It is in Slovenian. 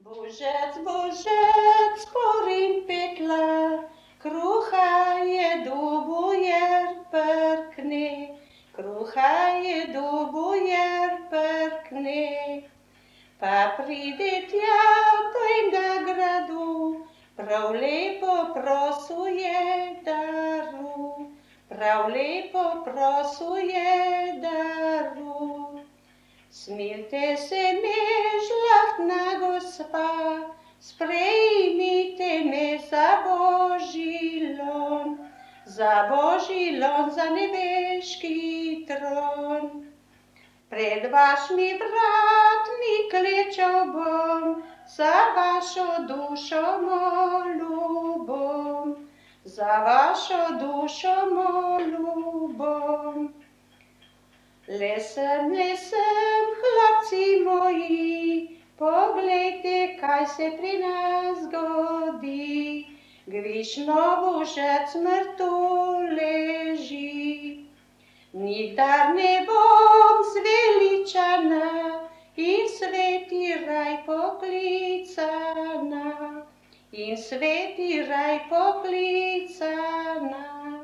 Božec, Božec, sporin petla, kruha jedu jer prkne, kruha jedu jer prkne. Pa pride tja do enega gradu, prav lepo prosuje daru, prav lepo prosuje daru. Smilte se me, žlahtna gospa, sprejmite me za Božji lon, za nebeški tron. Pred vašmi vratmi klečal bom, za vašo dušo molil bom, za vašo dušo molil bom. Lesem, hlapci moji, poglejte, kaj se pri nas godi. Gvišno Božec mrtev leži. Nikdar ne bom zveličana in sveti raj poklicana, in sveti raj poklicana.